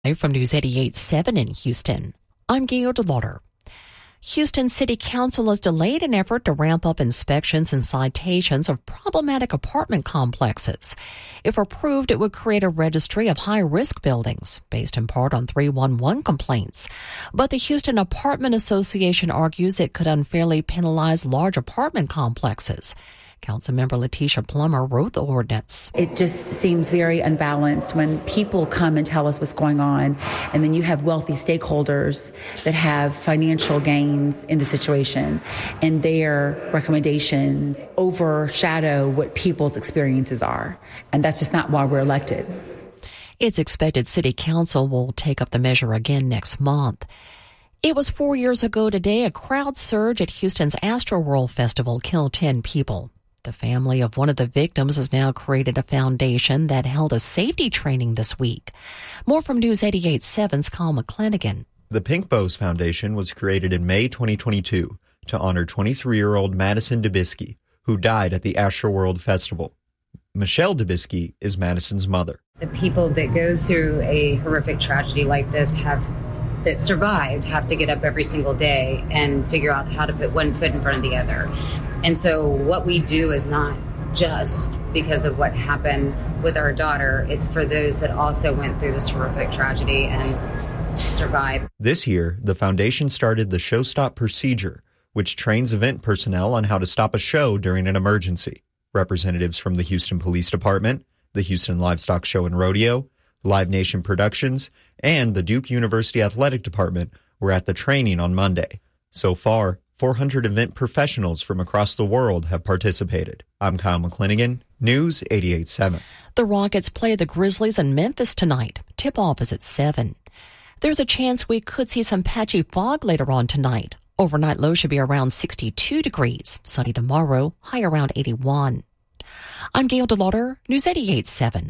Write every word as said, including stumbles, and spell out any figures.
From News eighty-eight point seven in Houston, I'm Gail DeLauder. Houston City Council has delayed an effort to ramp up inspections and citations of problematic apartment complexes. If approved, it would create a registry of high-risk buildings, based in part on three one one complaints. But the Houston Apartment Association argues it could unfairly penalize large apartment complexes. Councilmember Letitia Plummer wrote the ordinance. It just seems very unbalanced when people come and tell us what's going on, and then you have wealthy stakeholders that have financial gains in the situation, and their recommendations overshadow what people's experiences are. And that's just not why we're elected. It's expected City Council will take up the measure again next month. It was four years ago today a crowd surge at Houston's Astroworld Festival killed ten people. The family of one of the victims has now created a foundation that held a safety training this week. More from News eighty-eight point seven's Kyle McClanagan. The Pink Bows Foundation was created in May twenty twenty-two to honor twenty-three-year-old Madison Dubisky, who died at the Astroworld Festival. Michelle Dubisky is Madison's mother. The people that go through a horrific tragedy like this have that survived have to get up every single day and figure out how to put one foot in front of the other. And so what we do is not just because of what happened with our daughter. It's for those that also went through this horrific tragedy and survived. This year, the foundation started the Show Stop Procedure, which trains event personnel on how to stop a show during an emergency. Representatives from the Houston Police Department, the Houston Livestock Show and Rodeo, Live Nation Productions, and the Duke University Athletic Department were at the training on Monday. So far, four hundred event professionals from across the world have participated. I'm Kyle McClanagan, News eighty-eight point seven. The Rockets play the Grizzlies in Memphis tonight. Tip-off is at seven. There's a chance we could see some patchy fog later on tonight. Overnight low should be around sixty-two degrees. Sunny tomorrow, high around eighty-one. I'm Gail DeLauder, News eighty-eight point seven.